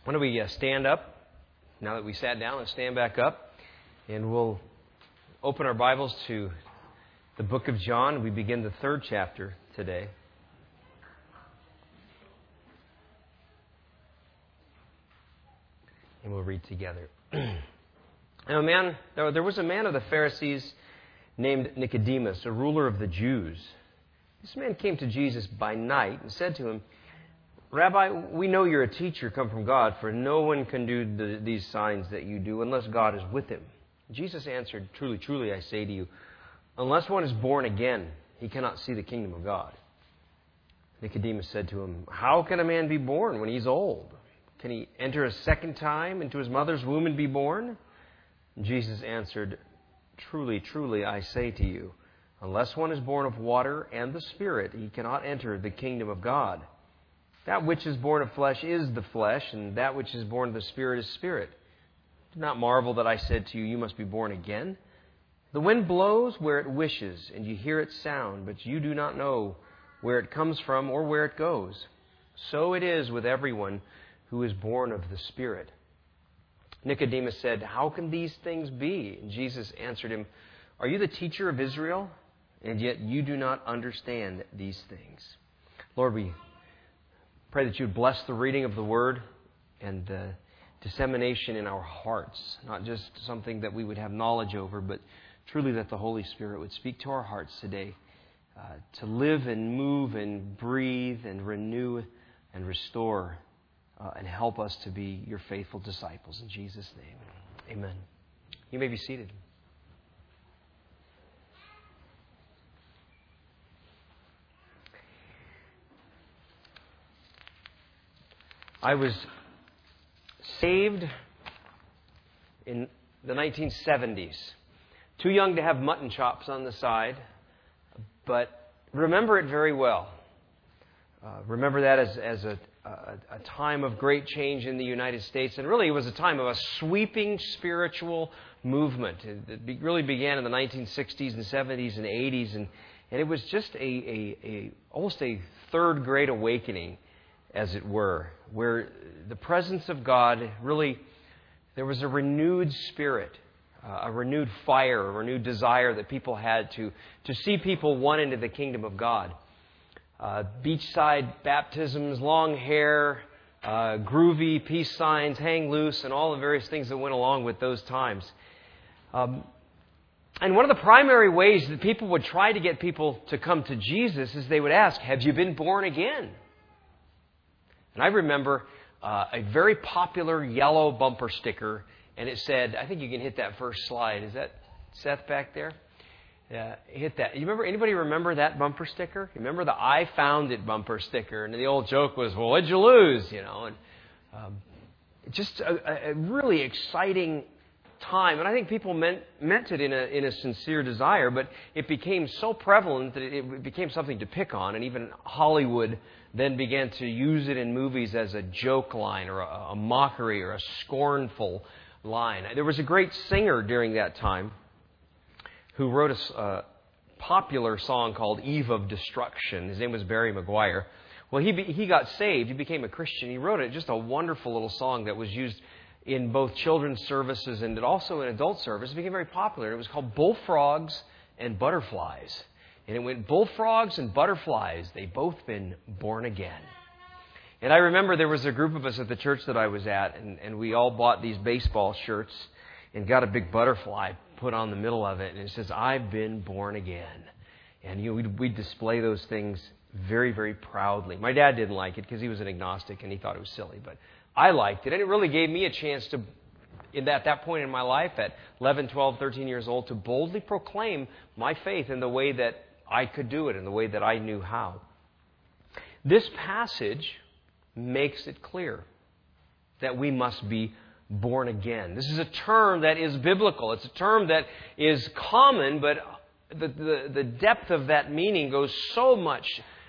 Why don't we stand up? Now that we sat down, let's stand back up. And we'll open our Bibles to the book of John. We begin the 3rd chapter today. And we'll read together. Now, there was a man of the Pharisees named Nicodemus, a ruler of the Jews. This man came to Jesus by night and said to him, "Rabbi, we know you're a teacher come from God, for no one can do these signs that you do unless God is with him." Jesus answered, "Truly, truly, I say to you, unless one is born again, he cannot see the kingdom of God." Nicodemus said to him, "How can a man be born when he's old? Can he enter a second time into his mother's womb and be born?" Jesus answered, "Truly, truly, I say to you, unless one is born of water and the Spirit, he cannot enter the kingdom of God. That which is born of flesh is the flesh, and that which is born of the Spirit is spirit. Do not marvel that I said to you, you must be born again. The wind blows where it wishes, and you hear its sound, but you do not know where it comes from or where it goes. So it is with everyone who is born of the Spirit." Nicodemus said, "How can these things be?" And Jesus answered him, "Are you the teacher of Israel, and yet you do not understand these things?" Lord, we pray that you would bless the reading of the Word and the dissemination in our hearts, not just something that we would have knowledge over, but truly that the Holy Spirit would speak to our hearts today to live and move and breathe and renew and restore and help us to be your faithful disciples. In Jesus' name, amen. You may be seated. I was saved in the 1970s. Too young to have mutton chops on the side, but remember it very well. Remember that as a time of great change in the United States. And really it was a time of a sweeping spiritual movement. It really began in the 1960s and 70s and 80s. And it was just almost a third great awakening, as it were, where the presence of God really, there was a renewed spirit, a renewed fire, a renewed desire that people had to see people won into the kingdom of God. Beachside baptisms, long hair, groovy peace signs, hang loose, and all the various things that went along with those times. And one of the primary ways that people would try to get people to come to Jesus is they would ask, "Have you been born again?" And I remember a very popular yellow bumper sticker, and it said, I think you can hit that first slide. Is that Seth back there? Yeah, hit that. Anybody remember that bumper sticker? You remember the "I found it" bumper sticker? And the old joke was, "Well, what'd you lose?" And just a really exciting time. And I think people meant it in a sincere desire, but it became so prevalent that it became something to pick on. And even Hollywood then began to use it in movies as a joke line or a mockery or a scornful line. There was a great singer during that time who wrote a popular song called "Eve of Destruction." His name was Barry McGuire. Well, he got saved. He became a Christian. He wrote it, just a wonderful little song that was used in both children's services and also in adult service. It became very popular. It was called "Bullfrogs and Butterflies." And it went, "Bullfrogs and butterflies, they've both been born again." And I remember there was a group of us at the church that I was at, and we all bought these baseball shirts and got a big butterfly put on the middle of it, and it says, "I've been born again." And we'd display those things very, very proudly. My dad didn't like it because he was an agnostic and he thought it was silly, but I liked it, and it really gave me a chance to, at that point in my life, at 11, 12, 13 years old, to boldly proclaim my faith in the way that I could do it, in the way that I knew how. This passage makes it clear that we must be born again. This is a term that is biblical. It's a term that is common, but the depth of that meaning goes so much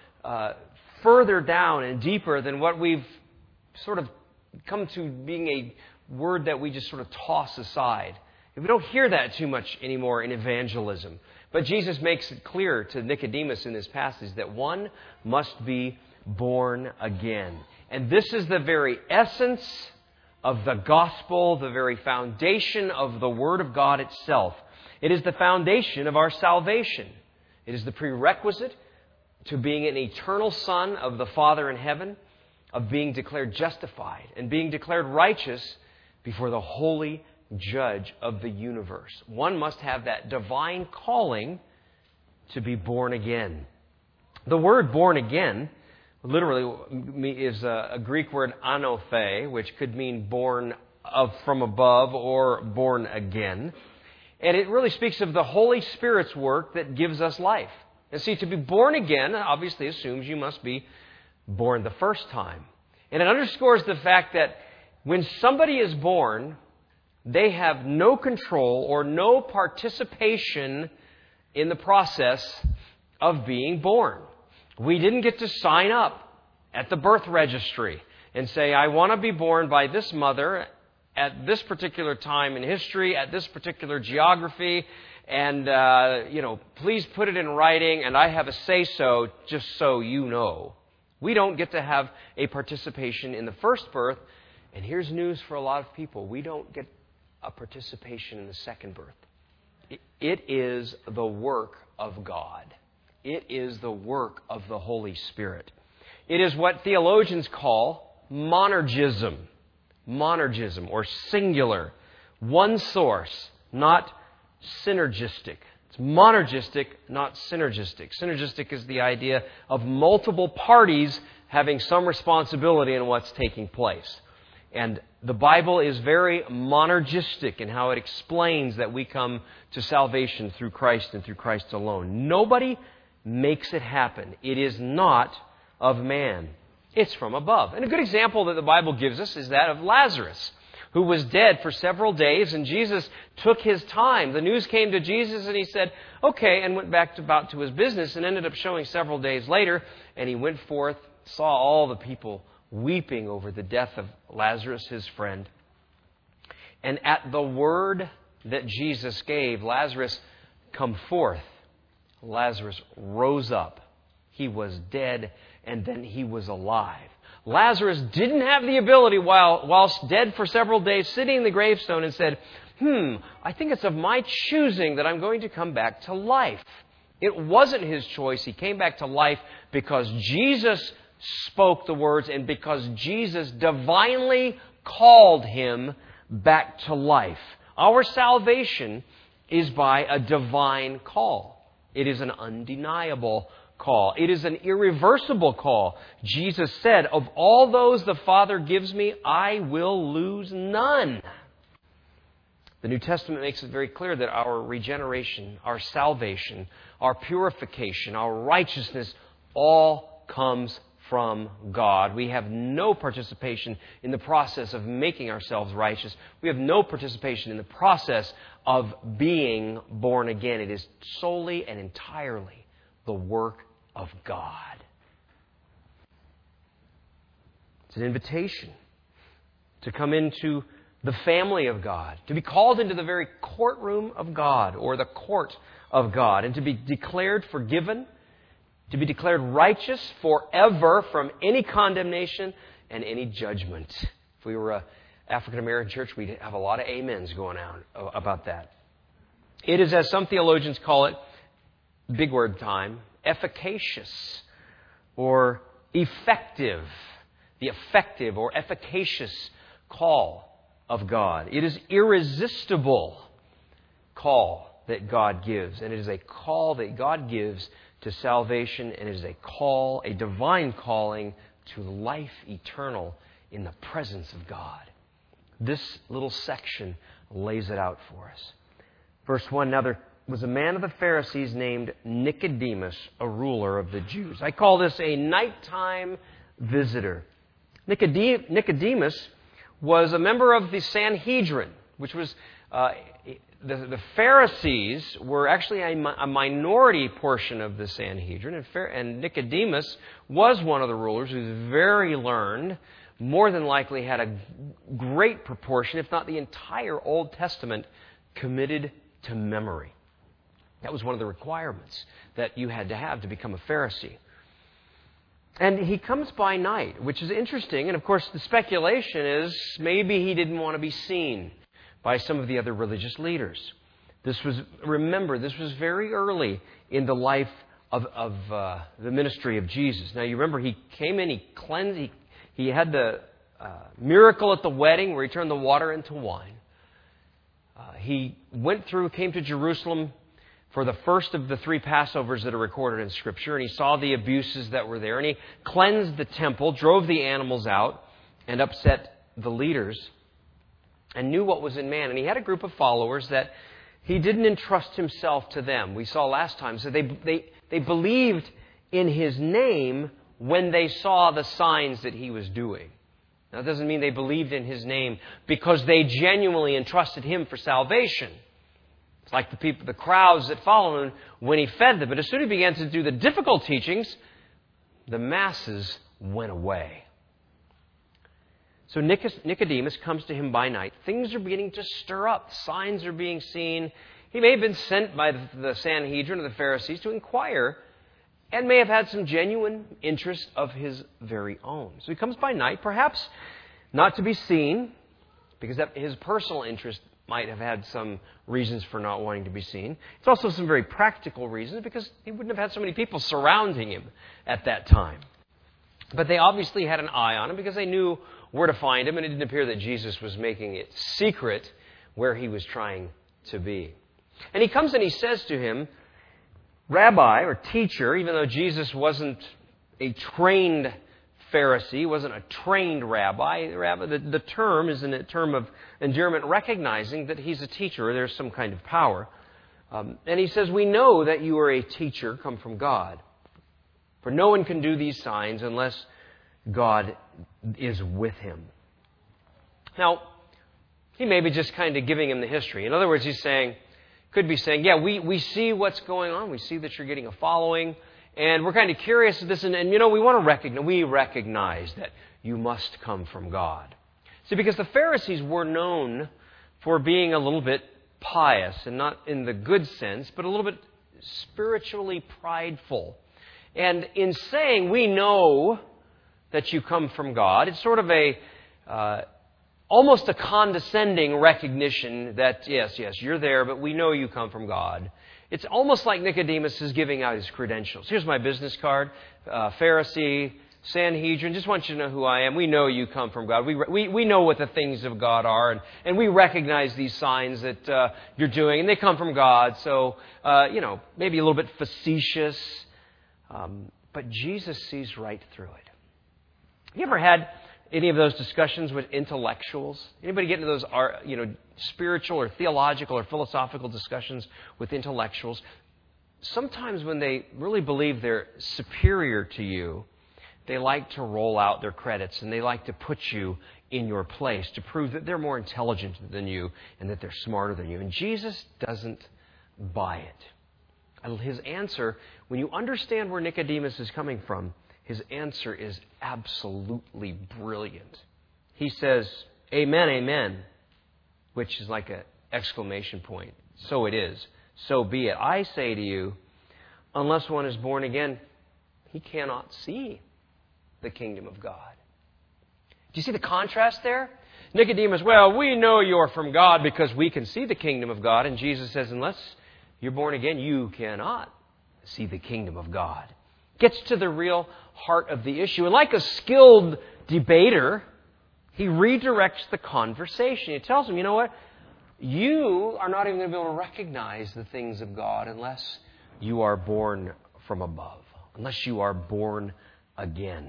further down and deeper than what we've sort of come to being a word that we just sort of toss aside. We don't hear that too much anymore in evangelism. But Jesus makes it clear to Nicodemus in this passage that one must be born again. And this is the very essence of the gospel, the very foundation of the Word of God itself. It is the foundation of our salvation. It is the prerequisite to being an eternal son of the Father in heaven, of being declared justified and being declared righteous before the holy judge of the universe. One must have that divine calling to be born again. The word born again literally is a Greek word anothe, which could mean born from above or born again. And it really speaks of the Holy Spirit's work that gives us life. And see, to be born again obviously assumes you must be born the first time. And it underscores the fact that when somebody is born, they have no control or no participation in the process of being born. We didn't get to sign up at the birth registry and say, I want to be born by this mother at this particular time in history, at this particular geography, and, please put it in writing, and I have a say-so, just so you know. We don't get to have a participation in the first birth, and here's news for a lot of people. We don't get a participation in the second birth. It is the work of God. It is the work of the Holy Spirit. It is what theologians call monergism. Monergism, or singular. One source, not synergistic. It's monergistic, not synergistic. Synergistic is the idea of multiple parties having some responsibility in what's taking place. And the Bible is very monergistic in how it explains that we come to salvation through Christ and through Christ alone. Nobody makes it happen. It is not of man. It's from above. And a good example that the Bible gives us is that of Lazarus, who was dead for several days, and Jesus took his time. The news came to Jesus, and he said, okay, and went back to his business, and ended up showing several days later, and he went forth, saw all the people weeping over the death of Lazarus, his friend. And at the word that Jesus gave, Lazarus, come forth, Lazarus rose up. He was dead, and then he was alive. Lazarus didn't have the ability, whilst dead for several days, sitting in the gravestone and said, I think it's of my choosing that I'm going to come back to life. It wasn't his choice. He came back to life because Jesus spoke the words and because Jesus divinely called him back to life. Our salvation is by a divine call. It is an undeniable call. It is an irreversible call. Jesus said, of all those the Father gives me, I will lose none. The New Testament makes it very clear that our regeneration, our salvation, our purification, our righteousness, all comes from God. We have no participation in the process of making ourselves righteous. We have no participation in the process of being born again. It is solely and entirely the work of God. It's an invitation to come into the family of God, to be called into the very courtroom of God, or the court of God, and to be declared forgiven, to be declared righteous forever from any condemnation and any judgment. If we were an African American church, we'd have a lot of amens going on about that. It is, as some theologians call it, big word time, efficacious or effective. The effective or efficacious call of God. It is irresistible call that God gives. And it is a call that God gives to salvation, and it is a call, a divine calling to life eternal in the presence of God. This little section lays it out for us. Verse 1, now there was a man of the Pharisees named Nicodemus, a ruler of the Jews. I call this a nighttime visitor. Nicodemus was a member of the Sanhedrin, which was the Pharisees were actually a minority portion of the Sanhedrin, and Nicodemus was one of the rulers who was very learned, more than likely had a great proportion, if not the entire Old Testament, committed to memory. That was one of the requirements that you had to have to become a Pharisee. And he comes by night, which is interesting. And of course, the speculation is maybe he didn't want to be seen by some of the other religious leaders. Remember, this was very early in the life of the ministry of Jesus. Now, you remember he came in, he cleansed, he had the miracle at the wedding where he turned the water into wine. He came to Jerusalem for the first of the 3 Passovers that are recorded in Scripture, and he saw the abuses that were there, and he cleansed the temple, drove the animals out, and upset the leaders, and knew what was in man. And he had a group of followers that he didn't entrust himself to them. We saw last time. So they believed in his name when they saw the signs that he was doing. Now, that doesn't mean they believed in his name because they genuinely entrusted him for salvation. It's like the crowds that followed him when he fed them. But as soon as he began to do the difficult teachings, the masses went away. So Nicodemus comes to him by night. Things are beginning to stir up. Signs are being seen. He may have been sent by the Sanhedrin or the Pharisees to inquire and may have had some genuine interest of his very own. So he comes by night, perhaps not to be seen, because his personal interest might have had some reasons for not wanting to be seen. It's also some very practical reasons, because he wouldn't have had so many people surrounding him at that time. But they obviously had an eye on him because they knew where to find him, and it didn't appear that Jesus was making it secret where he was trying to be. And he comes and he says to him, Rabbi or teacher, even though Jesus wasn't a trained Pharisee, wasn't a trained rabbi. The term is a term of endearment, recognizing that he's a teacher. There's some kind of power. And he says, we know that you are a teacher come from God. For no one can do these signs unless God is with him. Now, he may be just kind of giving him the history. In other words, could be saying, yeah, we see what's going on. We see that you're getting a following. And we're kind of curious of this. And we recognize that you must come from God. See, because the Pharisees were known for being a little bit pious, and not in the good sense, but a little bit spiritually prideful. And in saying, we know that you come from God, it's sort of almost a condescending recognition that, yes, you're there, but we know you come from God. It's almost like Nicodemus is giving out his credentials. Here's my business card, Pharisee, Sanhedrin, just want you to know who I am. We know you come from God. We know what the things of God are, and we recognize these signs that you're doing, and they come from God. So, maybe a little bit facetious, but Jesus sees right through it. You ever had any of those discussions with intellectuals? Anybody get into those, spiritual or theological or philosophical discussions with intellectuals? Sometimes when they really believe they're superior to you, they like to roll out their credits and they like to put you in your place to prove that they're more intelligent than you and that they're smarter than you. And Jesus doesn't buy it. His answer, when you understand where Nicodemus is coming from, his answer is absolutely brilliant. He says, Amen, amen, which is like an exclamation point. So it is. So be it. I say to you, unless one is born again, he cannot see the kingdom of God. Do you see the contrast there? Nicodemus, well, we know you're from God because we can see the kingdom of God. And Jesus says, unless you're born again, you cannot see the kingdom of God. Gets to the real heart of the issue. And like a skilled debater, he redirects the conversation. He tells him, you know what? You are not even going to be able to recognize the things of God unless you are born from above, unless you are born again.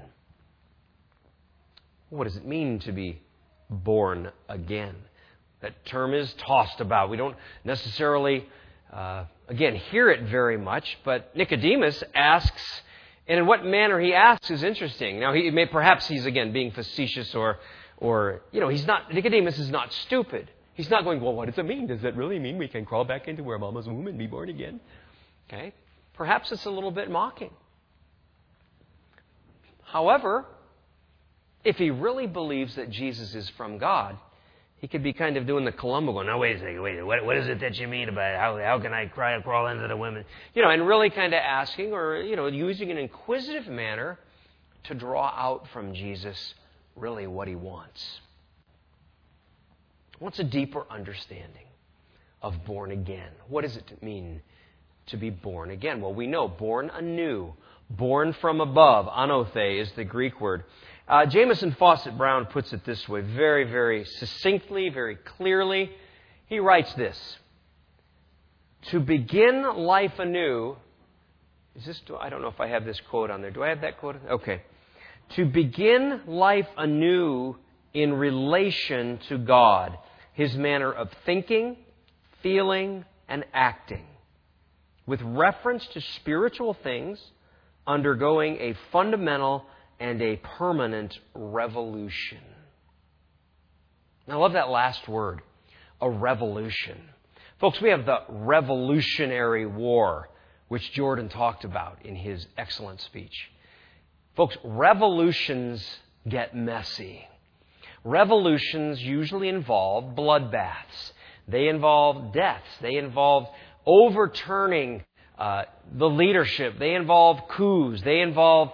What does it mean to be born again? That term is tossed about. We don't necessarily, hear it very much, but Nicodemus asks, and in what manner he asks is interesting. Now, perhaps he's being facetious or Nicodemus is not stupid. He's not going, well, what does it mean? Does it really mean we can crawl back into our mama's womb and be born again? Okay. Perhaps it's a little bit mocking. However, if he really believes that Jesus is from God, he could be kind of doing the Columbo going, no, wait a second, what is it that you mean about it? How can I crawl into the women? And really kind of asking or, using an inquisitive manner to draw out from Jesus really what He wants. What's a deeper understanding of born again? What does it mean to be born again? Well, we know born anew, born from above. Anothe is the Greek word. Jamieson Fawcett Brown puts it this way, very, very succinctly, very clearly. He writes this: to begin life anew. I don't know if I have this quote on there. Do I have that quote? Okay. To begin life anew in relation to God, His manner of thinking, feeling, and acting, with reference to spiritual things, undergoing a fundamental and a permanent revolution. Now, I love that last word, a revolution. Folks, we have the Revolutionary War, which Jordan talked about in his excellent speech. Folks, revolutions get messy. Revolutions usually involve bloodbaths. They involve deaths. They involve overturning the leadership. They involve coups. They involve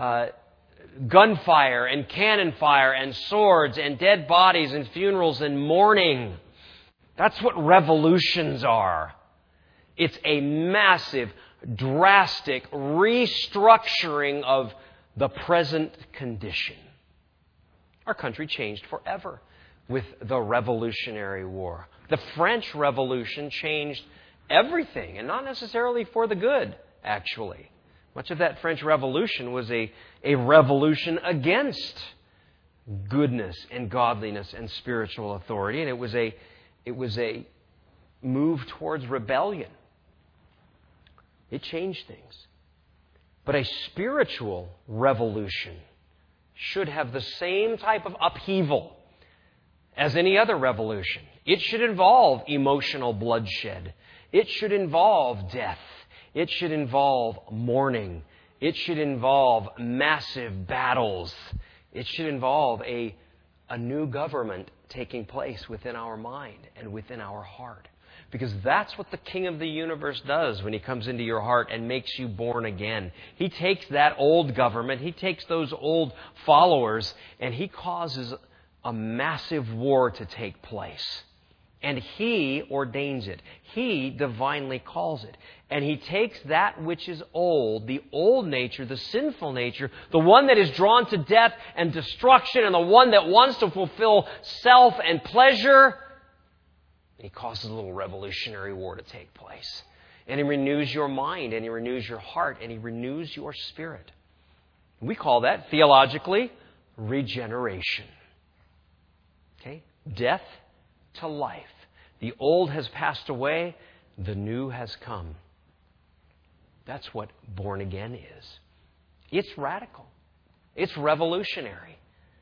gunfire and cannon fire and swords and dead bodies and funerals and mourning. That's what revolutions are. It's a massive, drastic restructuring of the present condition. Our country changed forever with the Revolutionary War. The French Revolution changed everything, and not necessarily for the good, actually. Much of that French Revolution was a revolution against goodness and godliness and spiritual authority, and it was a move towards rebellion. It changed things. But a spiritual revolution should have the same type of upheaval as any other revolution. It should involve emotional bloodshed. It should involve death. It should involve mourning. It should involve massive battles. It should involve a new government taking place within our mind and within our heart. Because that's what the King of the universe does when He comes into your heart and makes you born again. He takes that old government, He takes those old followers, and He causes a massive war to take place. And He ordains it. He divinely calls it. And He takes that which is old, the old nature, the sinful nature, the one that is drawn to death and destruction, and the one that wants to fulfill self and pleasure, and He causes a little revolutionary war to take place. And He renews your mind, and He renews your heart, and He renews your spirit. We call that, theologically, regeneration. Okay? Death to life. The old has passed away, the new has come. That's what born again is. It's radical. It's revolutionary.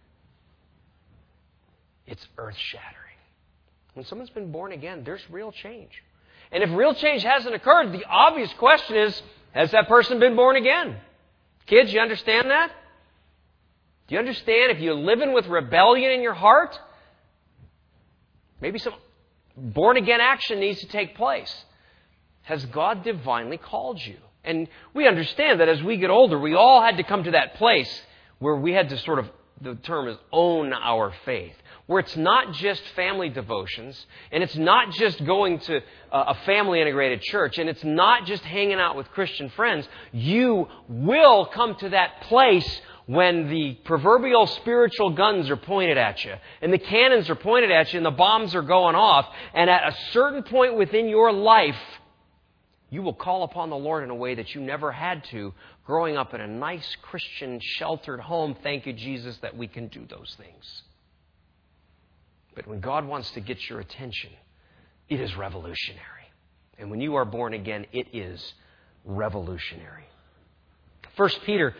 It's earth-shattering. When someone's been born again, there's real change. And if real change hasn't occurred, the obvious question is, has that person been born again? Kids, you understand that? Do you understand if you're living with rebellion in your heart, maybe some born-again action needs to take place? Has God divinely called you? And we understand that as we get older, we all had to come to that place where we had to sort of, the term is own our faith, where it's not just family devotions, and it's not just going to a family-integrated church, and it's not just hanging out with Christian friends. You will come to that place when the proverbial spiritual guns are pointed at you, and the cannons are pointed at you, and the bombs are going off, and at a certain point within your life, you will call upon the Lord in a way that you never had to growing up in a nice Christian sheltered home. Thank you, Jesus, that we can do those things. But when God wants to get your attention, it is revolutionary. And when you are born again, it is revolutionary. 1 Peter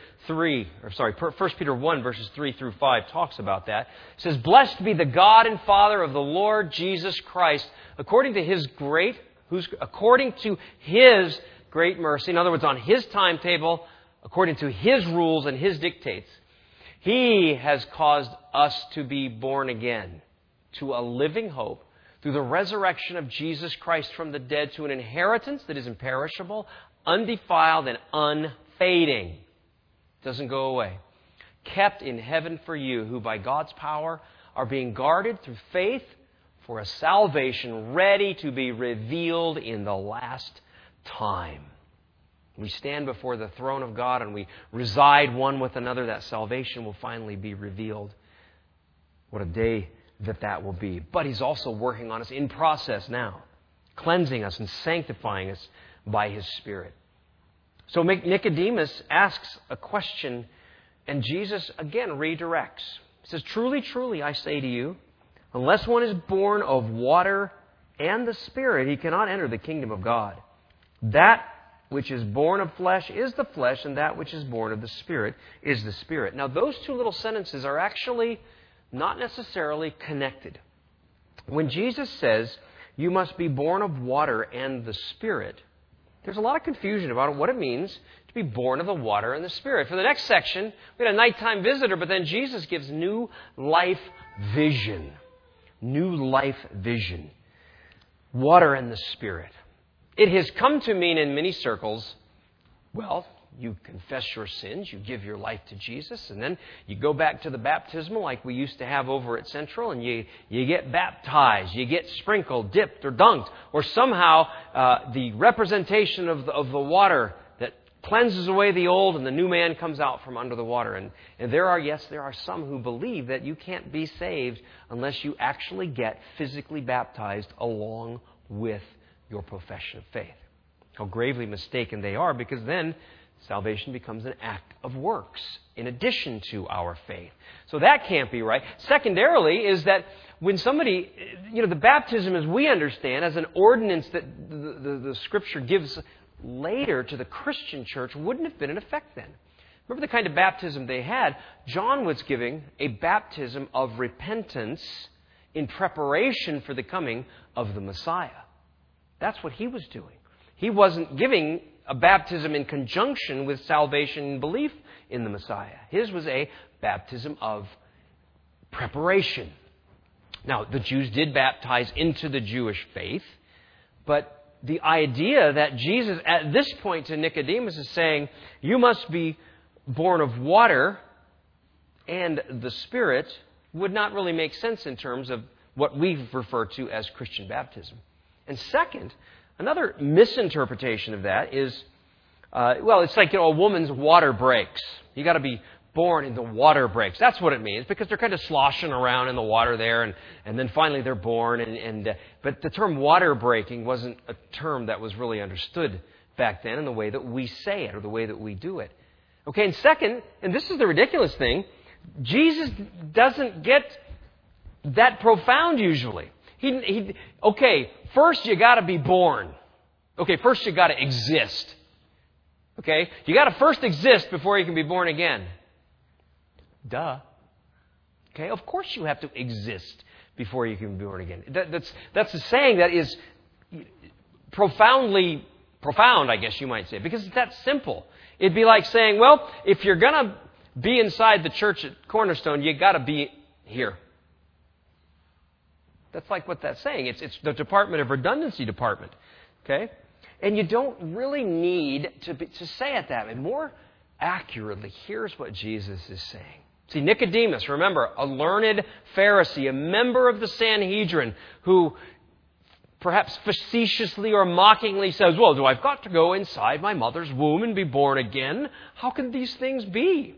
1, verses 3 through 5 talks about that. It says, "Blessed be the God and Father of the Lord Jesus Christ, according to His great mercy," in other words, on His timetable, according to His rules and His dictates, He has caused us to be born again to a living hope through the resurrection of Jesus Christ from the dead, to an inheritance that is imperishable, undefiled, and unfading. Doesn't go away. kept in heaven for you, who by God's power are being guarded through faith for a salvation ready to be revealed in the last time. We stand before the throne of God and we reside one with another. That salvation will finally be revealed. What a day that will be. But He's also working on us in process now, cleansing us and sanctifying us by His Spirit. So Nicodemus asks a question, and Jesus again redirects. He says, "Truly, truly, I say to you, unless one is born of water and the Spirit, he cannot enter the kingdom of God. That which is born of flesh is the flesh, and that which is born of the Spirit is the Spirit." Now, those two little sentences are actually not necessarily connected. When Jesus says, "You must be born of water and the Spirit," there's a lot of confusion about what it means to be born of the water and the Spirit. For the next section, we had a nighttime visitor, but then Jesus gives new life vision. New life vision. Water and the Spirit. It has come to mean in many circles, well, you confess your sins, you give your life to Jesus, and then you go back to the baptismal like we used to have over at Central, and you get baptized, you get sprinkled, dipped, or dunked, or somehow the representation of the water that cleanses away the old and the new man comes out from under the water. And there are some who believe that you can't be saved unless you actually get physically baptized along with your profession of faith. How gravely mistaken they are, because then salvation becomes an act of works in addition to our faith. So that can't be right. Secondarily is that when somebody, the baptism as we understand, as an ordinance that the Scripture gives later to the Christian church, wouldn't have been in effect then. Remember the kind of baptism they had? John was giving a baptism of repentance in preparation for the coming of the Messiah. That's what he was doing. He wasn't giving a baptism in conjunction with salvation and belief in the Messiah. His was a baptism of preparation. Now, the Jews did baptize into the Jewish faith, but the idea that Jesus, at this point to Nicodemus, is saying, you must be born of water and the Spirit, would not really make sense in terms of what we refer to as Christian baptism. And second, another misinterpretation of that is, it's like a woman's water breaks. You got to be born in the water breaks. That's what it means, because they're kind of sloshing around in the water there, and then finally they're born. But the term water breaking wasn't a term that was really understood back then in the way that we say it or the way that we do it. Okay, and second, and this is the ridiculous thing, Jesus doesn't get that profound usually. First you got to be born. Okay, first you got to exist. Okay, you got to first exist before you can be born again. Duh. Okay, of course you have to exist before you can be born again. That's a saying that is profoundly profound, I guess you might say, because it's that simple. It'd be like saying, well, if you're going to be inside the church at Cornerstone, you got to be here. That's like what that's saying. It's the Department of Redundancy department. Okay? And you don't really need to say it that way. More accurately, here's what Jesus is saying. See, Nicodemus, remember, a learned Pharisee, a member of the Sanhedrin, who perhaps facetiously or mockingly says, well, do I've got to go inside my mother's womb and be born again? How can these things be?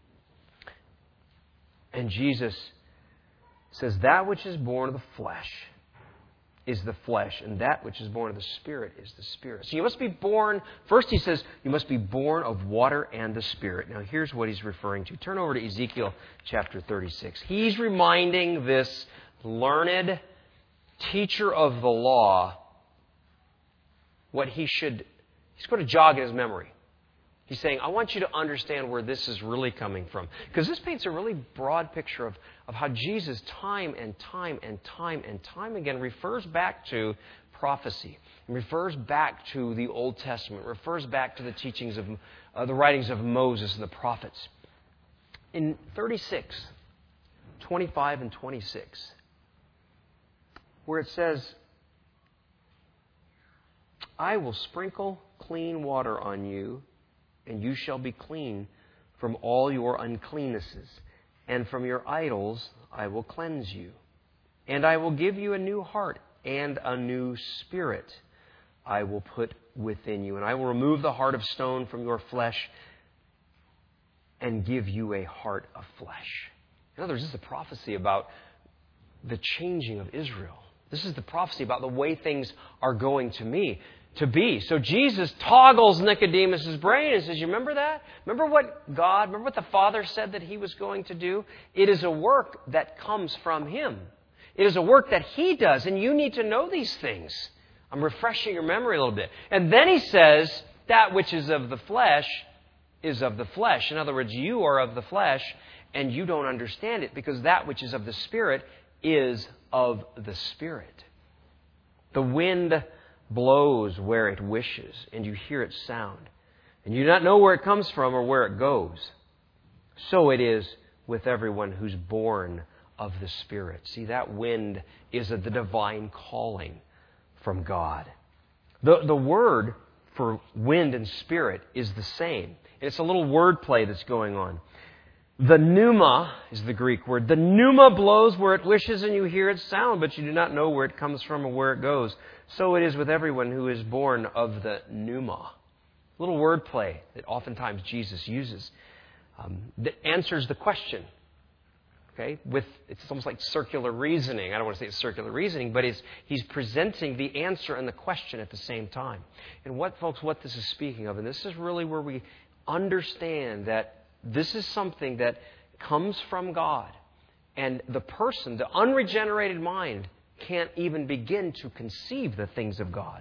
And Jesus says, that which is born of the flesh is the flesh, and that which is born of the Spirit is the Spirit. So you must be born, first he says, you must be born of water and the Spirit. Now here's what he's referring to. Turn over to Ezekiel chapter 36. He's reminding this learned teacher of the law what he's going to jog in his memory. He's saying, I want you to understand where this is really coming from. Because this paints a really broad picture of how Jesus time and time again refers back to prophecy. And refers back to the Old Testament. Refers back to the teachings of the writings of Moses and the prophets. In 36, 25 and 26, where it says, I will sprinkle clean water on you, and you shall be clean from all your uncleannesses, and from your idols I will cleanse you. And I will give you a new heart, and a new spirit I will put within you. And I will remove the heart of stone from your flesh, and give you a heart of flesh. In other words, this is a prophecy about the changing of Israel. This is the prophecy about the way things are going to be. So Jesus toggles Nicodemus' brain and says, you remember that? Remember what the Father said that He was going to do? It is a work that comes from Him. It is a work that He does, and you need to know these things. I'm refreshing your memory a little bit. And then He says, that which is of the flesh is of the flesh. In other words, you are of the flesh, and you don't understand it, because that which is of the Spirit is of the Spirit. The wind blows where it wishes, and you hear its sound, and you do not know where it comes from or where it goes. So it is with everyone who's born of the Spirit. See, that wind is the divine calling from God. The word for wind and spirit is the same. And it's a little wordplay that's going on. The pneuma is the Greek word. The pneuma blows where it wishes, and you hear its sound, but you do not know where it comes from or where it goes. So it is with everyone who is born of the pneuma. A little wordplay that oftentimes Jesus uses that answers the question. Okay, it's almost like circular reasoning. I don't want to say it's circular reasoning, but he's presenting the answer and the question at the same time. And what this is speaking of, and this is really where we understand that this is something that comes from God. And the person, the unregenerated mind, can't even begin to conceive the things of God.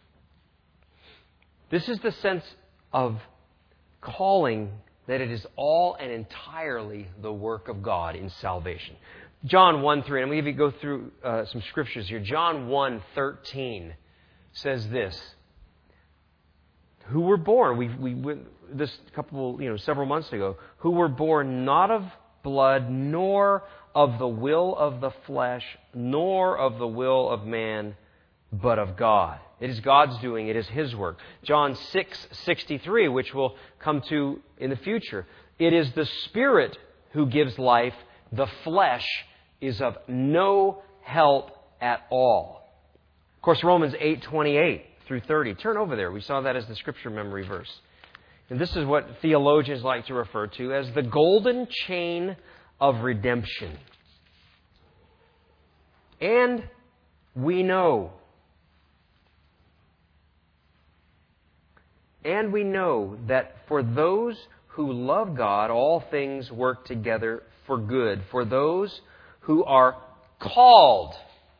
This is the sense of calling, that it is all and entirely the work of God in salvation. John 1:3, and I'm going to go through some scriptures here. John 1:13 says this. Who were born, we went this several months ago, who were born not of blood, nor of the will of the flesh, nor of the will of man, but of God. It is God's doing. It is His work. John 6:63, which we'll come to in the future. It is the Spirit who gives life. The flesh is of no help at all. Of course, Romans 8:28 through 30. Turn over there. We saw that as the scripture memory verse. And this is what theologians like to refer to as the golden chain of redemption. And we know that for those who love God, all things work together for good. For those who are called.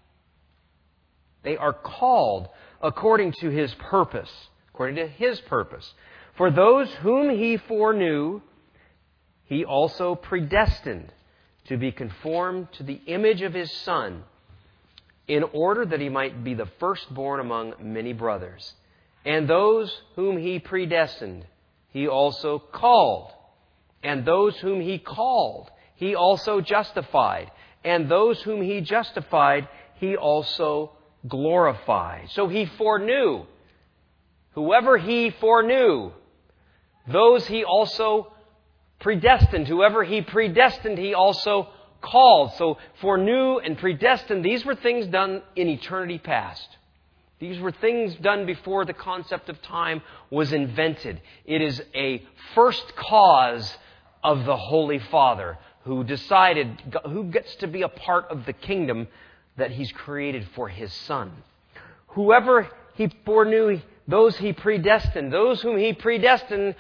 They are called according to His purpose. According to His purpose. For those whom He foreknew, He also predestined to be conformed to the image of His Son, in order that He might be the firstborn among many brothers. And those whom He predestined, He also called. And those whom He called, He also justified. And those whom He justified, He also glorified. So He foreknew. Whoever He foreknew, those He also predestined. Whoever He predestined, He also called. So foreknew and predestined, these were things done in eternity past. These were things done before the concept of time was invented. It is a first cause of the Holy Father who decided who gets to be a part of the kingdom that He's created for His Son. Whoever He foreknew, those He predestined. Those whom He predestined,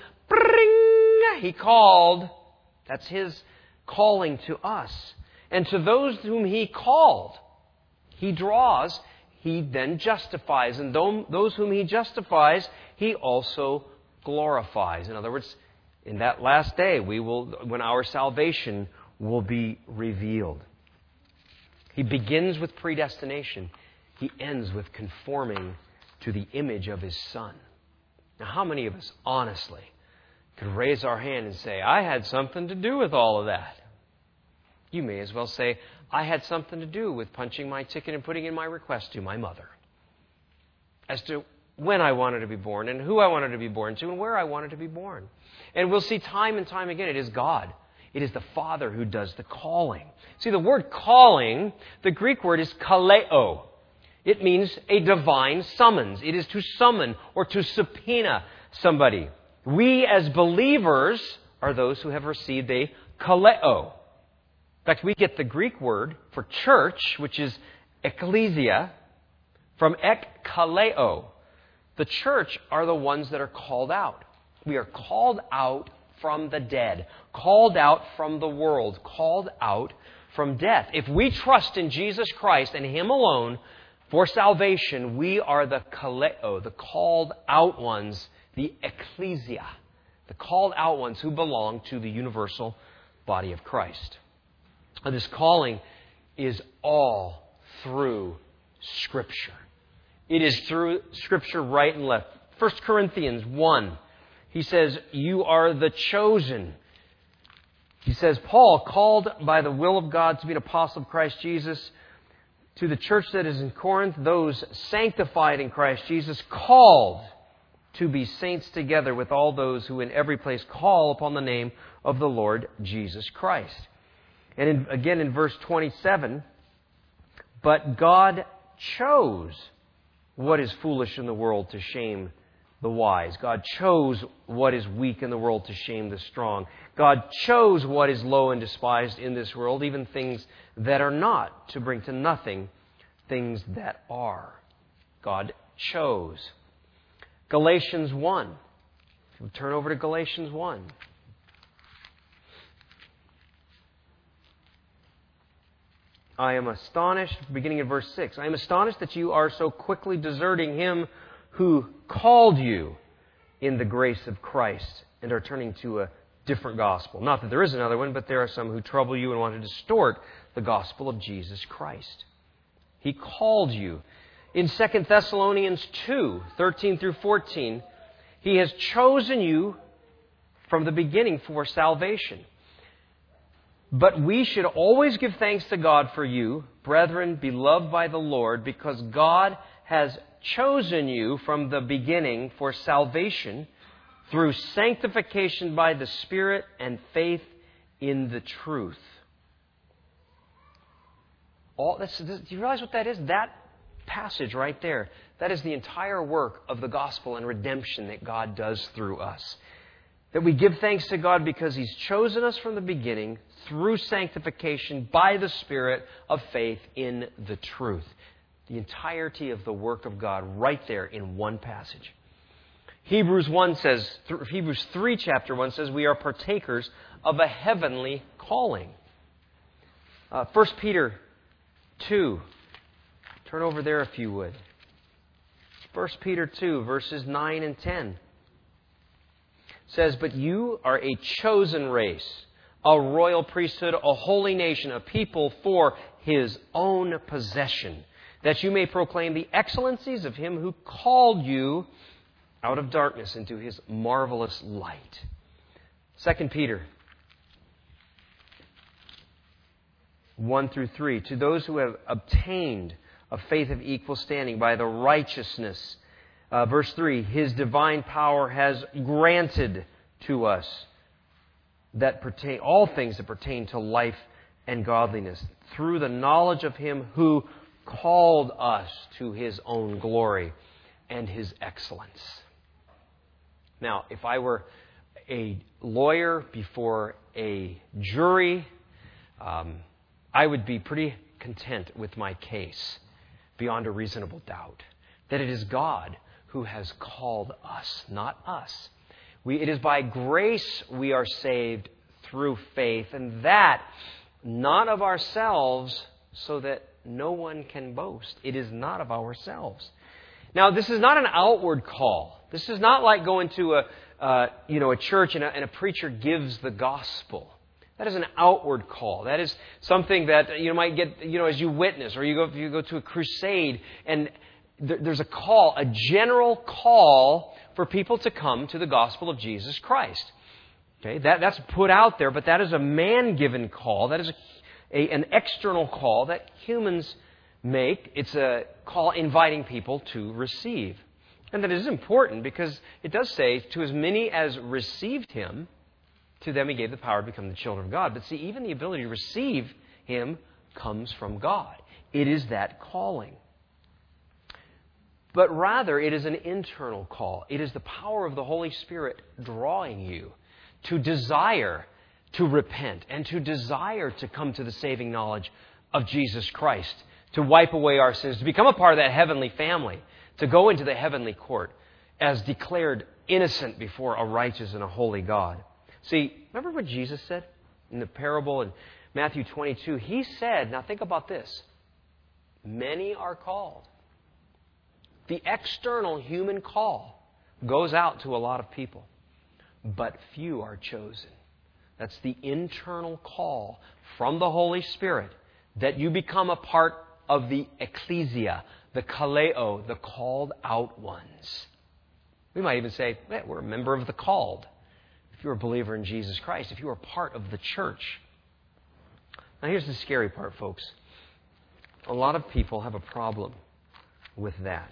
He called. That's His calling to us. And to those whom He called, He draws. He then justifies. And those whom He justifies, He also glorifies. In other words, in that last day, when our salvation will be revealed. He begins with predestination. He ends with conforming to the image of His Son. Now, how many of us, honestly, could raise our hand and say, I had something to do with all of that? You may as well say, I had something to do with punching my ticket and putting in my request to my mother. As to when I wanted to be born and who I wanted to be born to and where I wanted to be born. And we'll see time and time again, it is God. It is the Father who does the calling. See, the word calling, the Greek word is kaleo. It means a divine summons. It is to summon or to subpoena somebody. We as believers are those who have received a kaleo. In fact, we get the Greek word for church, which is ekklesia, from ekkaleo. The church are the ones that are called out. We are called out from the dead, called out from the world, called out from death. If we trust in Jesus Christ and Him alone for salvation, we are the kaleo, the called out ones, the ekklesia, the called out ones who belong to the universal body of Christ. And this calling is all through Scripture. It is through Scripture right and left. 1 Corinthians 1, he says, you are the chosen. He says, Paul, called by the will of God to be an apostle of Christ Jesus, to the church that is in Corinth, those sanctified in Christ Jesus, called to be saints together with all those who in every place call upon the name of the Lord Jesus Christ. And again in verse 27, but God chose what is foolish in the world to shame the wise. God chose what is weak in the world to shame the strong. God chose what is low and despised in this world, even things that are not, to bring to nothing things that are. God chose. Galatians 1. We'll turn over to Galatians 1. I am astonished, beginning in verse 6, I am astonished that you are so quickly deserting Him who called you in the grace of Christ and are turning to a different gospel. Not that there is another one, but there are some who trouble you and want to distort the gospel of Jesus Christ. He called you. In 2 Thessalonians 2, 13 through 14, He has chosen you from the beginning for salvation. But we should always give thanks to God for you, brethren, beloved by the Lord, because God has chosen you from the beginning for salvation through sanctification by the Spirit and faith in the truth. Do you realize what that is? That passage right there, that is the entire work of the gospel and redemption that God does through us. That we give thanks to God because He's chosen us from the beginning through sanctification by the Spirit of faith in the truth. The entirety of the work of God right there in one passage. Hebrews 3 chapter 1 says we are partakers of a heavenly calling. 1 Peter 2. Turn over there if you would. 1 Peter 2 verses 9 and 10. Says, but you are a chosen race, a royal priesthood, a holy nation, a people for His own possession, that you may proclaim the excellencies of Him who called you out of darkness into His marvelous light. 2 Peter 1 through 3. To those who have obtained a faith of equal standing by the righteousness, verse 3, His divine power has granted to us all things that pertain to life and godliness through the knowledge of Him who called us to His own glory and His excellence. Now, if I were a lawyer before a jury, I would be pretty content with my case beyond a reasonable doubt that it is God who has called us, not us. It is by grace we are saved through faith, and that not of ourselves, so that no one can boast. It is not of ourselves. Now, this is not an outward call. This is not like going to a church and a preacher gives the gospel. That is an outward call. That is something that you might get, as you witness, or you go to a crusade, and there's a call, a general call for people to come to the gospel of Jesus Christ. Okay, that's put out there, but that is a man-given call. That is an external call that humans make. It's a call inviting people to receive. And that is important because it does say, to as many as received Him, to them He gave the power to become the children of God. But see, even the ability to receive Him comes from God. It is that calling. But rather, it is an internal call. It is the power of the Holy Spirit drawing you to desire to repent and to desire to come to the saving knowledge of Jesus Christ, to wipe away our sins, to become a part of that heavenly family, to go into the heavenly court as declared innocent before a righteous and a holy God. See, remember what Jesus said in the parable in Matthew 22? He said, now think about this, many are called. The external human call goes out to a lot of people, but few are chosen. That's the internal call from the Holy Spirit that you become a part of the ecclesia, the kaleo, the called out ones. We might even say, we're a member of the called. If you're a believer in Jesus Christ, if you are part of the church. Now here's the scary part, folks. A lot of people have a problem with that.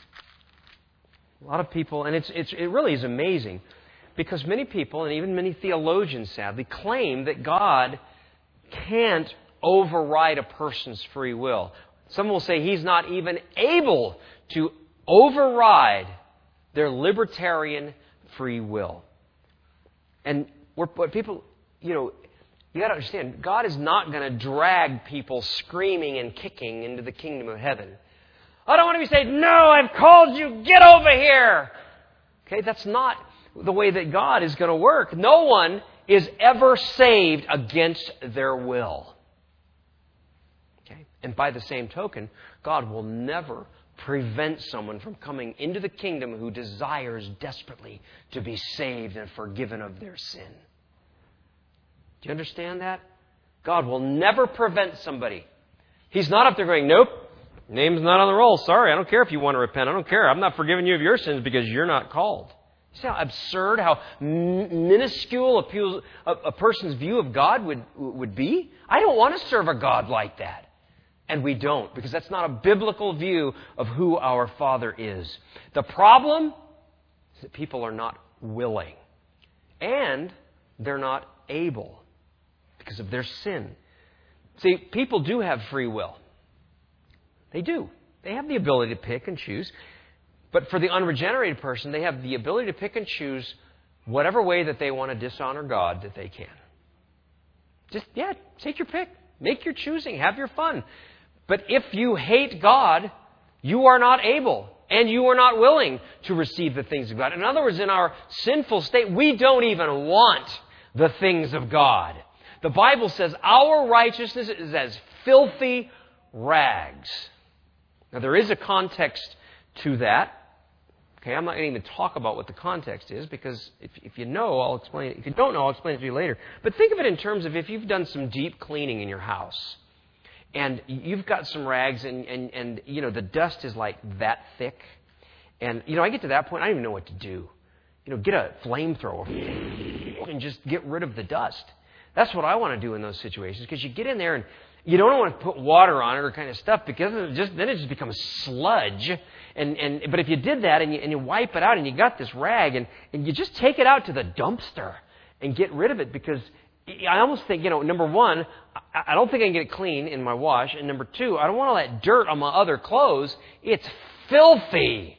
A lot of people, and it really is amazing, because many people, and even many theologians, sadly, claim that God can't override a person's free will. Some will say He's not even able to override their libertarian free will. And what people, you got to understand, God is not going to drag people screaming and kicking into the kingdom of heaven. I don't want to be saying, no, I've called you, get over here. Okay, that's not the way that God is going to work. No one is ever saved against their will. Okay, and by the same token, God will never prevent someone from coming into the kingdom who desires desperately to be saved and forgiven of their sin. Do you understand that? God will never prevent somebody. He's not up there going, nope, name's not on the roll. Sorry, I don't care if you want to repent. I don't care. I'm not forgiving you of your sins because you're not called. See how absurd, how minuscule a person's view of God would be? I don't want to serve a God like that. And we don't, because that's not a biblical view of who our Father is. The problem is that people are not willing. And they're not able because of their sin. See, people do have free will. They do. They have the ability to pick and choose. But for the unregenerated person, they have the ability to pick and choose whatever way that they want to dishonor God that they can. Just, take your pick. Make your choosing. Have your fun. But if you hate God, you are not able and you are not willing to receive the things of God. In other words, in our sinful state, we don't even want the things of God. The Bible says our righteousness is as filthy rags. Now, there is a context to that. Okay, I'm not going to even talk about what the context is because if you know, I'll explain it. If you don't know, I'll explain it to you later. But think of it in terms of if you've done some deep cleaning in your house and you've got some rags and the dust is like that thick. And, I get to that point, I don't even know what to do. Get a flamethrower and just get rid of the dust. That's what I want to do in those situations because you get in there and you don't want to put water on it or kind of stuff because then it just becomes sludge. But if you did that and you wipe it out and you got this rag and you just take it out to the dumpster and get rid of it because I almost think, number one, I don't think I can get it clean in my wash. And number two, I don't want all that dirt on my other clothes. It's filthy.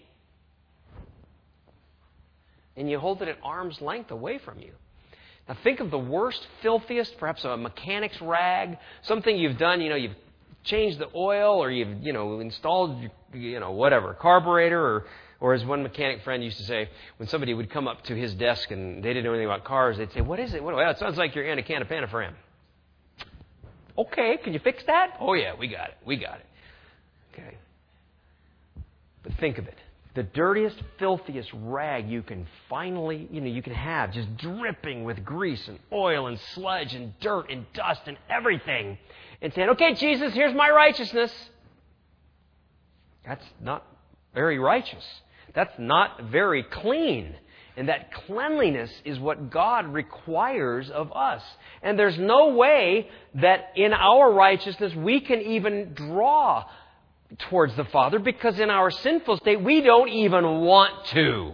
And you hold it at arm's length away from you. Now think of the worst, filthiest, perhaps a mechanic's rag, something you've done, you've changed the oil or you've, installed, whatever, carburetor or as one mechanic friend used to say, when somebody would come up to his desk and they didn't know anything about cars, they'd say, what is it? Well, it sounds like you're in a can of Panafram. Okay, can you fix that? Oh yeah, we got it. Okay. But think of it. The dirtiest, filthiest rag you can finally, you can have, just dripping with grease and oil and sludge and dirt and dust and everything. And saying, okay, Jesus, here's my righteousness. That's not very righteous. That's not very clean. And that cleanliness is what God requires of us. And there's no way that in our righteousness we can even draw towards the Father because in our sinful state, we don't even want to.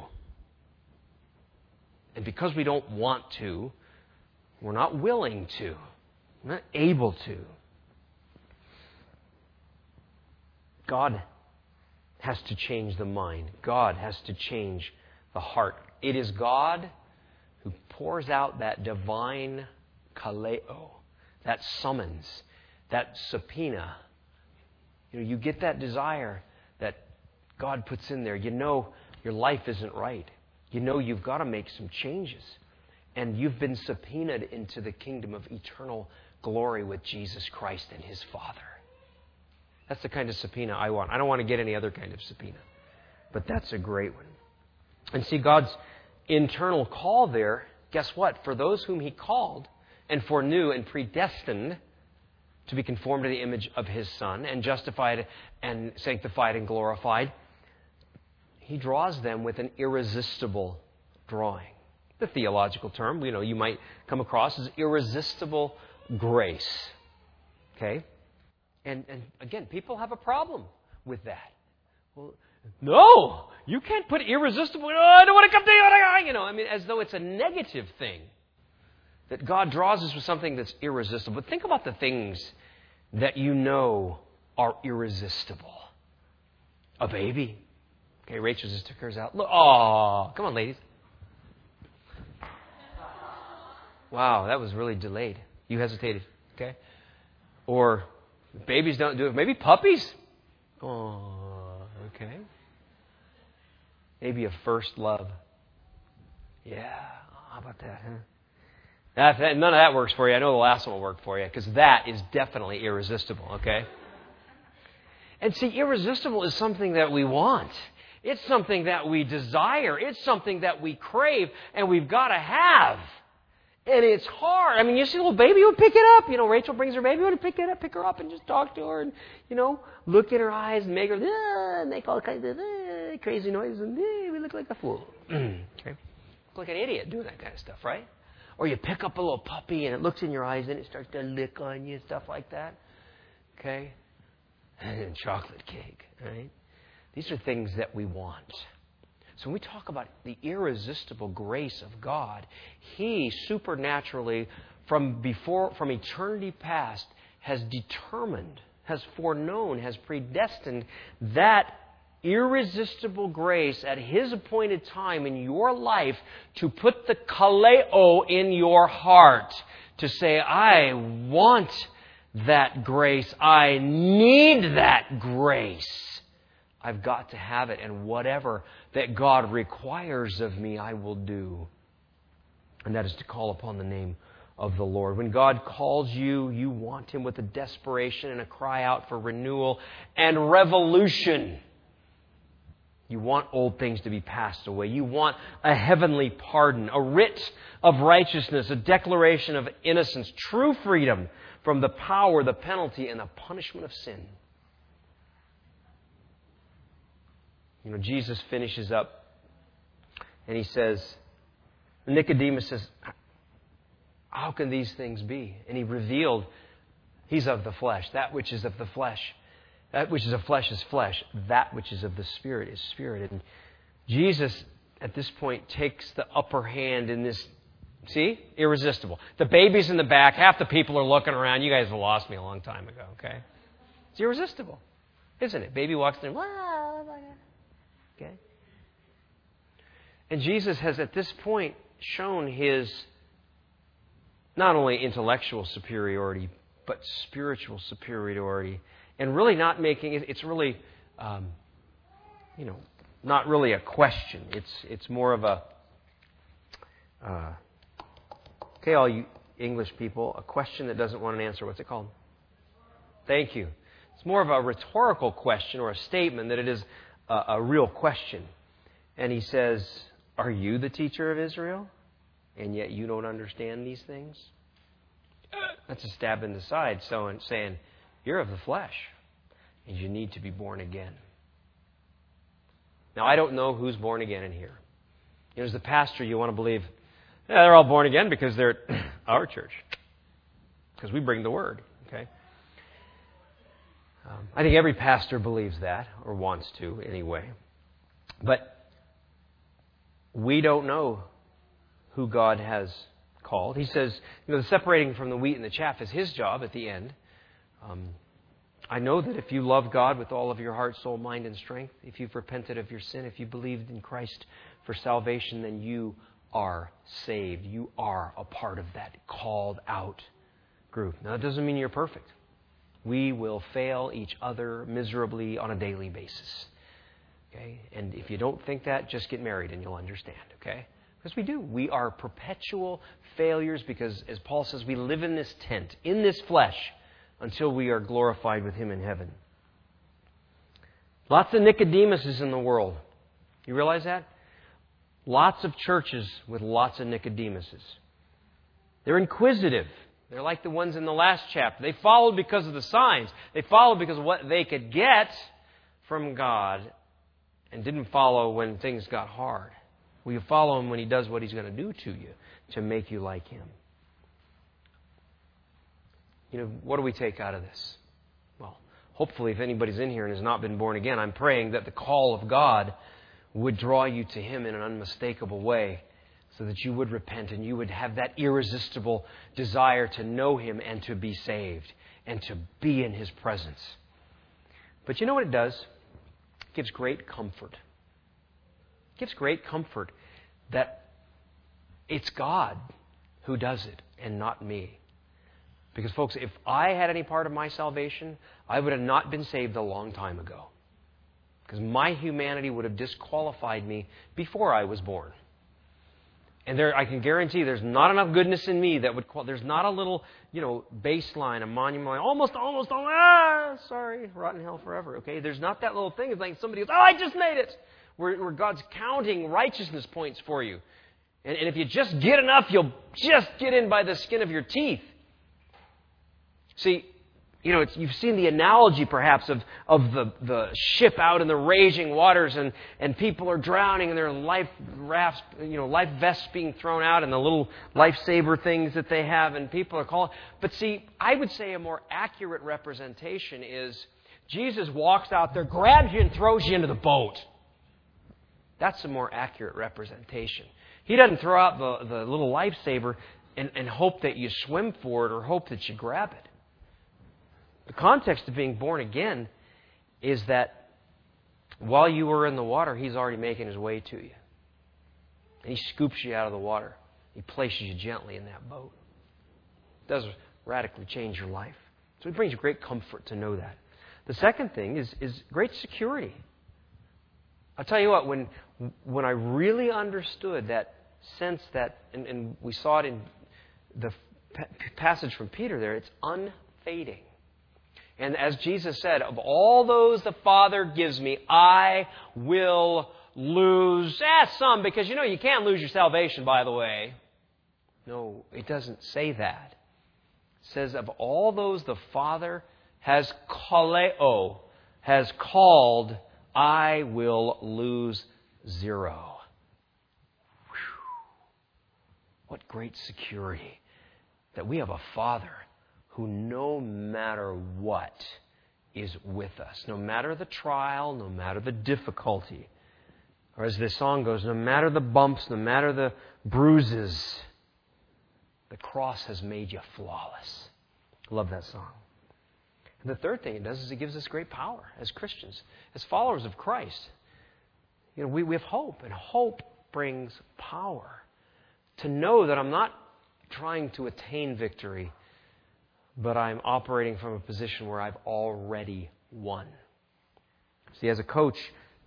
And because we don't want to, we're not willing to. We're not able to. God has to change the mind. God has to change the heart. It is God who pours out that divine kaleo, that summons, that subpoena. You get that desire that God puts in there. You know your life isn't right. You know you've got to make some changes. And you've been subpoenaed into the kingdom of eternal glory with Jesus Christ and His Father. That's the kind of subpoena I want. I don't want to get any other kind of subpoena. But that's a great one. And see, God's internal call there, guess what? For those whom He called and foreknew and predestined to be conformed to the image of His Son and justified and sanctified and glorified, He draws them with an irresistible drawing. The theological term, you might come across as irresistible grace. Okay? And again, people have a problem with that. Well, no, you can't put irresistible. I don't want to come to you. As though it's a negative thing. That God draws us with something that's irresistible. But think about the things that you know are irresistible. A baby. Okay, Rachel just took hers out. Look, oh, come on, ladies. Wow, that was really delayed. You hesitated. Okay? Or babies don't do it. Maybe puppies. Oh, okay. Maybe a first love. Yeah, how about that, huh? None of that works for you. I know the last one will work for you because that is definitely irresistible, okay? And see, irresistible is something that we want. It's something that we desire. It's something that we crave and we've got to have. And it's hard. You see a little baby would pick it up. Rachel brings her baby, would pick it up, pick her up and just talk to her and, look in her eyes and make her, make all kinds of crazy noises and we look like a fool. Okay? Look like an idiot doing that kind of stuff, right? Or you pick up a little puppy and it looks in your eyes and it starts to lick on you and stuff like that. Okay? And chocolate cake, right? These are things that we want. So when we talk about the irresistible grace of God, He supernaturally, from eternity past, has determined, has foreknown, has predestined that irresistible grace at His appointed time in your life to put the kaleo in your heart. To say, I want that grace. I need that grace. I've got to have it. And whatever that God requires of me, I will do. And that is to call upon the name of the Lord. When God calls you, you want Him with a desperation and a cry out for renewal and revolution. You want old things to be passed away. You want a heavenly pardon, a writ of righteousness, a declaration of innocence, true freedom from the power, the penalty, and the punishment of sin. Jesus finishes up and He says, Nicodemus says, how can these things be? And He revealed, He's of the flesh. That which is of the flesh. That which is of flesh is flesh. That which is of the Spirit is spirit. And Jesus, at this point, takes the upper hand in this. See? Irresistible. The baby's in the back. Half the people are looking around. You guys have lost me a long time ago, okay? It's irresistible, isn't it? Baby walks in. Okay? And Jesus has, at this point, shown His not only intellectual superiority, but spiritual superiority. And really not making it, it's really, not really a question. It's more of a, okay, all you English people, a question that doesn't want an answer. What's it called? Thank you. It's more of a rhetorical question or a statement than it is a real question. And He says, are you the teacher of Israel? And yet you don't understand these things? That's a stab in the side. So saying, you're of the flesh, and you need to be born again. Now, I don't know who's born again in here. As the pastor, you want to believe, they're all born again because they're at our church. Because we bring the Word, okay? I think every pastor believes that, or wants to anyway. But we don't know who God has called. He says, the separating from the wheat and the chaff is His job at the end. I know that if you love God with all of your heart, soul, mind, and strength, if you've repented of your sin, if you believed in Christ for salvation, then you are saved. You are a part of that called out group. Now, that doesn't mean you're perfect. We will fail each other miserably on a daily basis. Okay? And if you don't think that, just get married and you'll understand. Okay? Because we do. We are perpetual failures because, as Paul says, we live in this tent, in this flesh, until we are glorified with Him in heaven. Lots of Nicodemuses in the world. You realize that? Lots of churches with lots of Nicodemuses. They're inquisitive. They're like the ones in the last chapter. They followed because of the signs. They followed because of what they could get from God and didn't follow when things got hard. Will you follow Him when He does what He's going to do to you to make you like Him? What do we take out of this? Well, hopefully if anybody's in here and has not been born again, I'm praying that the call of God would draw you to Him in an unmistakable way so that you would repent and you would have that irresistible desire to know Him and to be saved and to be in His presence. But you know what it does? It gives great comfort. It gives great comfort that it's God who does it and not me. Because, folks, if I had any part of my salvation, I would have not been saved a long time ago. Because my humanity would have disqualified me before I was born. And I can guarantee there's not enough goodness in me that would there's not a little, baseline, a monument, almost, sorry, rotten hell forever, okay? There's not that little thing. It's like somebody goes, I just made it. Where God's counting righteousness points for you. And if you just get enough, you'll just get in by the skin of your teeth. See, you've seen the analogy perhaps of the ship out in the raging waters and people are drowning and their life rafts, life vests being thrown out and the little lifesaver things that they have and people are calling. But see, I would say a more accurate representation is Jesus walks out there, grabs you and throws you into the boat. That's a more accurate representation. He doesn't throw out the little lifesaver and hope that you swim for it or hope that you grab it. The context of being born again is that while you were in the water, He's already making His way to you. And He scoops you out of the water. He places you gently in that boat. It does radically change your life. So it brings you great comfort to know that. The second thing is great security. I'll tell you what, when I really understood that sense that, and we saw it in the passage from Peter there, it's unfading. And as Jesus said, of all those the Father gives me, I will lose some. Because, you can't lose your salvation, by the way. No, it doesn't say that. It says, of all those the Father has kaleo, has called, I will lose 0. Whew. What great security that we have a Father who no matter what is with us. No matter the trial, no matter the difficulty. Or as this song goes, no matter the bumps, no matter the bruises, the cross has made you flawless. I love that song. And the third thing it does is it gives us great power as Christians, as followers of Christ. We have hope, and hope brings power. To know that I'm not trying to attain victory, but I'm operating from a position where I've already won. See, as a coach,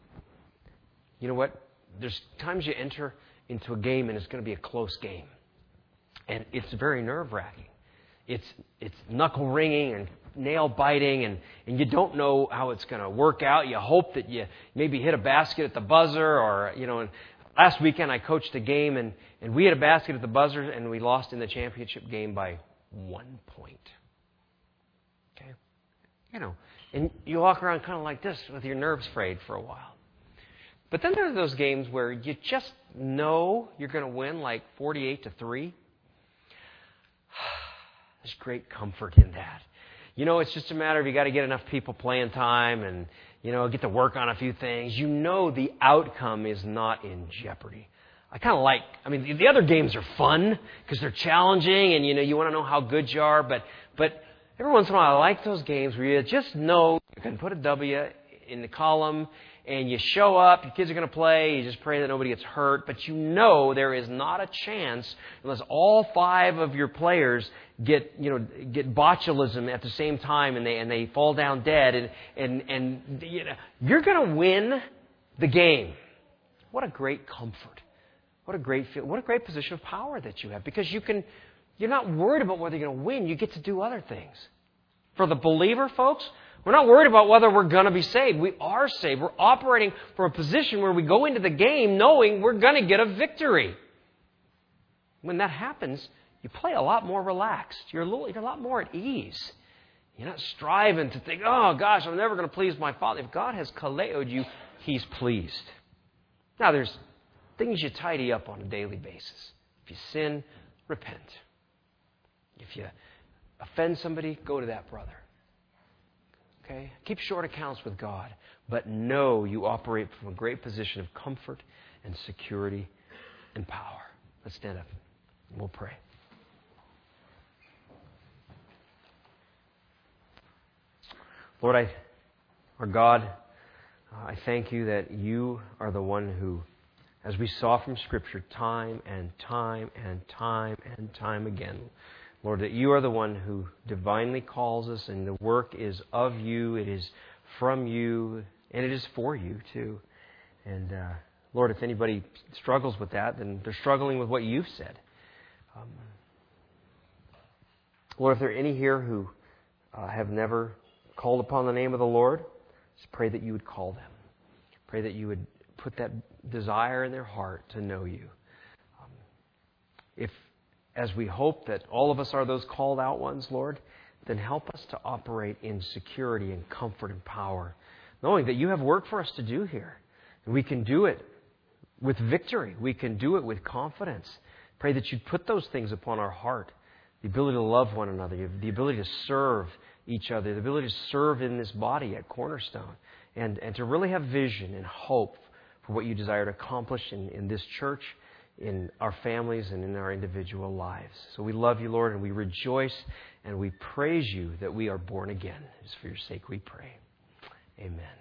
you know what? There's times you enter into a game and it's going to be a close game. And it's very nerve-wracking. It's knuckle-ringing and nail-biting, and you don't know how it's going to work out. You hope that you maybe hit a basket at the buzzer or, And last weekend I coached a game, and we hit a basket at the buzzer, and we lost in the championship game by 1 point. Okay? And you walk around kind of like this with your nerves frayed for a while. But then there are those games where you just know you're going to win like 48-3. There's great comfort in that. it's just a matter of you got to get enough people playing time and, get to work on a few things. The outcome is not in jeopardy. I kind of the other games are fun because they're challenging and, you want to know how good you are. But every once in a while, I like those games where you just know you can put a W in the column and you show up, your kids are going to play, you just pray that nobody gets hurt, but there is not a chance unless all 5 of your players get botulism at the same time and they fall down dead and you're going to win the game. What a great comfort. What a great feel. What a great position of power that you have because you're not worried about whether you're going to win, you get to do other things. For the believer, folks, we're not worried about whether we're going to be saved. We are saved. We're operating from a position where we go into the game knowing we're going to get a victory. When that happens, you play a lot more relaxed. You're a lot more at ease. You're not striving to think, oh gosh, I'm never going to please my Father. If God has kaleoed you, He's pleased. Now there's things you tidy up on a daily basis. If you sin, repent. If you offend somebody, go to that brother. Okay? Keep short accounts with God, but know you operate from a great position of comfort and security and power. Let's stand up and we'll pray. Lord, our God, I thank you that you are the one who, as we saw from Scripture time and time and time and time again, Lord, that you are the one who divinely calls us, and the work is of you, it is from you, and it is for you too. And Lord, if anybody struggles with that, then they're struggling with what you've said. Lord, if there are any here who have never called upon the name of the Lord, just pray that you would call them. Pray that you would put that desire in their heart to know you. As we hope that all of us are those called out ones, Lord, then help us to operate in security and comfort and power, knowing that you have work for us to do here. And we can do it with victory. We can do it with confidence. Pray that you'd put those things upon our heart, the ability to love one another, the ability to serve each other, the ability to serve in this body at Cornerstone, and to really have vision and hope for what you desire to accomplish in this church, in our families, and in our individual lives. So we love you, Lord, and we rejoice and we praise you that we are born again. It's for your sake we pray. Amen.